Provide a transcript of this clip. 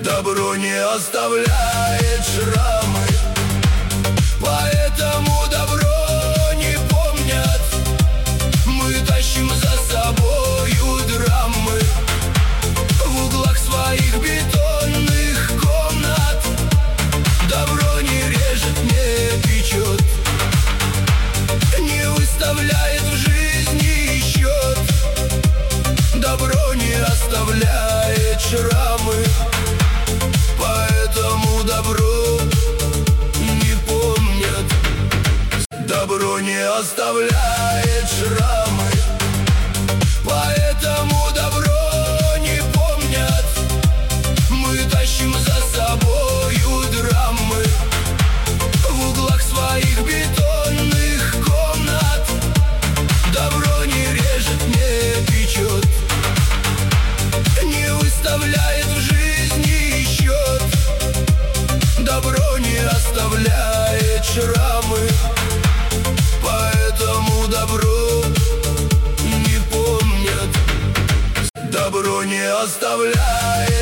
Добро не оставляет шрамы, поэтому добро не помнят. Мы тащим за собою драмы в углах своих бетонных комнат. Добро не режет, не печет, не выставляет в жизни счет. Добро не оставляет шрамы, поэтому добро не помнят. Добро не оставляет шрамы, поэтому добро не помнят. Мы тащим за собою драмы в углах своих бетонных комнат. Добро не режет, не печет, не выставляет в жизни счет. Добро не оставляет шрамы, поэтому добро не помнят. Добро не оставляет